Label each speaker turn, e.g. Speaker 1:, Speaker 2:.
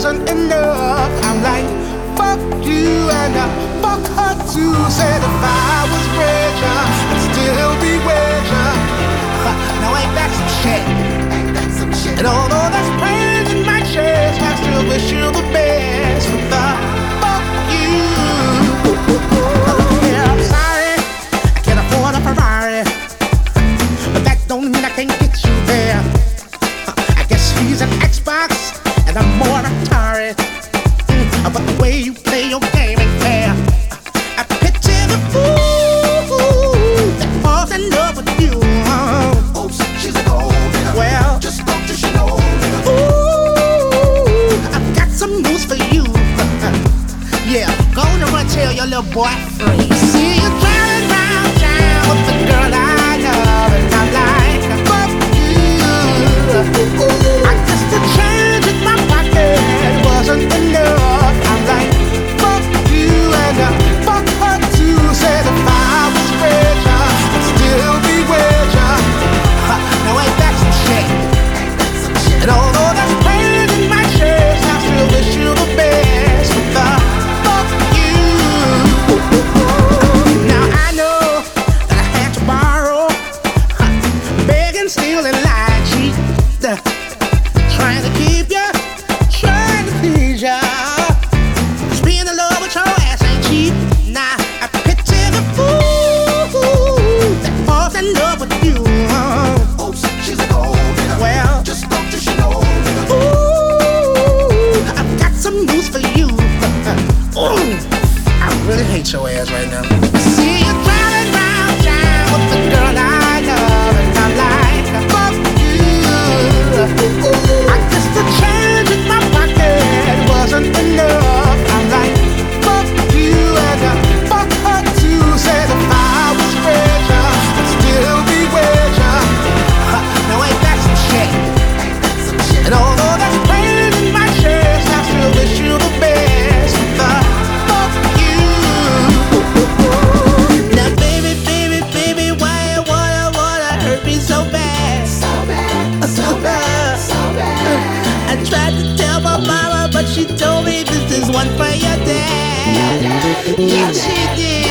Speaker 1: wasn't enough. I'm like, fuck you and fuck her too. Said if I was richer, I'd still be richer. Now ain't that some shit? And although that's pain in my chest, I still wish you the best. But the fuck you. Yeah, I'm sorry, I can't afford a Ferrari, but that don't mean I can't get you there. I guess he's an Xbox and I'm more Atari. But the way you play your game ain't fair. I picture the fool that falls in love with you.
Speaker 2: Oops, she's a gold digger.
Speaker 1: Well,
Speaker 2: just don't you know.
Speaker 1: Ooh, I've got some news for you. Yeah, go on and run tell your little boy free. See you driving round town with the girl I love, and I'm like, fuck you. I guess the change in my pocket wasn't enough. I'm like, fuck you and fuck her too. Said if I was richer, I'd still be richer. Now ain't that some shit? And although that's pain in my chest, I still wish you the best. But the fuck you. Now I know that I had to borrow, beg and steal and lie, cheat, trying to keep ya, trying to please ya. 'Cause being in love with your ass ain't cheap. Nah, I picture the fool that falls in love with you.
Speaker 2: Oops, she's a gold digger.
Speaker 1: Well,
Speaker 2: just don't you know.
Speaker 1: ooh, I've got some news for you. Ooh, I really hate your ass right now. See you driving round town with the girl I love, and I'm like, fuck you. I guess the change in my pocket wasn't enough. I'm like, fuck you and fuck her too. Said if I was richer, I'd still be richer. Now ain't that some shit? And although that's pain in my chest, I still wish you the best. The fuck you. Now baby, baby, baby, why you wanna hurt me so bad? So bad, so bad, so bad. I tried to tell my mama, but she told me this is one for your dad. Yeah, she did.